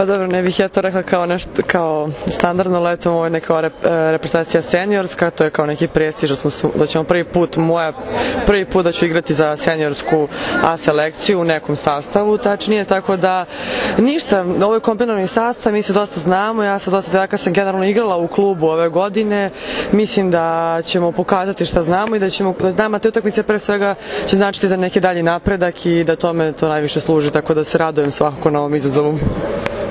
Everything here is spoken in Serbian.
Pa dobro, ne bih ja to rekla kao nešto, kao standardno leto, ovo je neka reprezentacija seniorska, to je kao neki prestiž da ćemo prvi put da ću igrati za seniorsku A selekciju u nekom sastavu, tačnije, tako da ništa, ovo je kombinovani sastav, mi se dosta znamo, ja sam dosta devojaka sam generalno igrala u klubu ove godine, mislim da ćemo pokazati šta znamo i da ćemo, nama te utakmice pre svega će značiti za neki dalji napredak i da tome to najviše služi, tako da se radujem svakako na ovom izazovu.